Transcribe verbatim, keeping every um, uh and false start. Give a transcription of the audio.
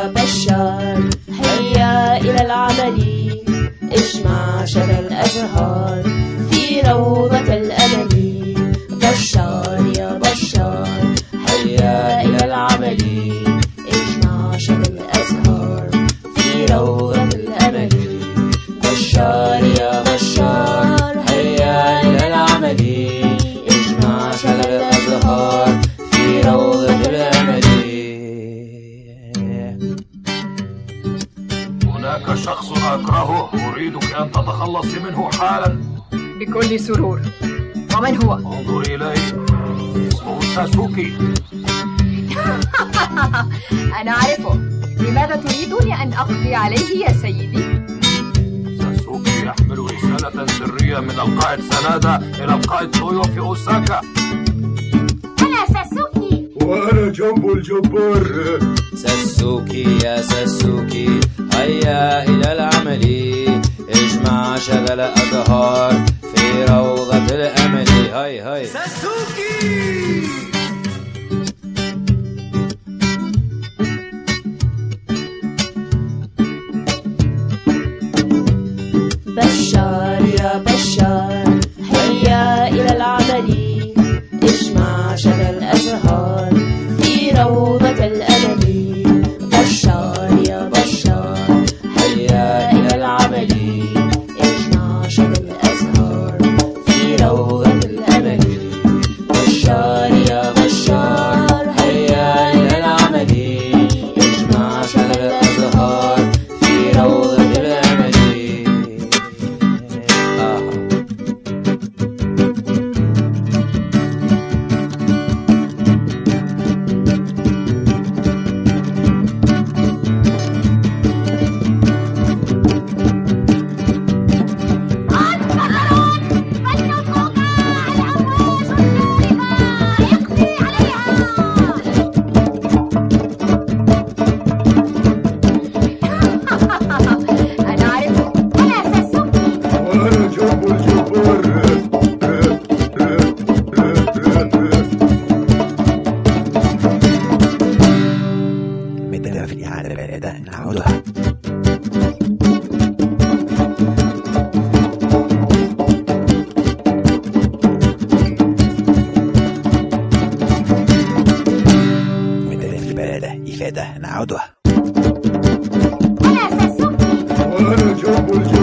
يا بشار هيا إلى العمل، اجمع شذا الأزهار في روضة الأمل. بشار يا بشار هيا إلى العمل، اجمع شذا الأزهار في روضة الأمل. بشار يا بشار هيا إلى العمل، اجمع شذا الأزهار في روضة الأمل. هناك شخص أكرهه، أريدك أن تتخلصي منه حالا. بكل سرور. ومن هو؟ انظري إليه، اسمه ساسوكي. أنا أعرفه. لماذا تريدني أن أقضي عليه يا سيدي؟ ساسوكي يحمل رسالة سرية من القائد سنادا إلى القائد تويو في أوساكا. أنا ساسوكي. وأنا جنب الجبار. ساسوكي يا ساسوكي هيا إلى العمل، اجمع شذا الأزهار في روضة الأمل. هاي هاي ساسوكي. بشار يا بشار هيا إلى العمل، اجمع شذا الأزهار في روضة الأمل. بشار يا بشار هيا إلى العمل، اجمع شذا الأزهار في روضة الأمل. بشار يا بشار هيا إلى العمل، اجمع شذا الأزهار في روضة الأمل. متى في إعادة البلادة نعودها. متى في البلادة إفادة نعودها. أنا ساسوكي. وأنا جنب الجبار.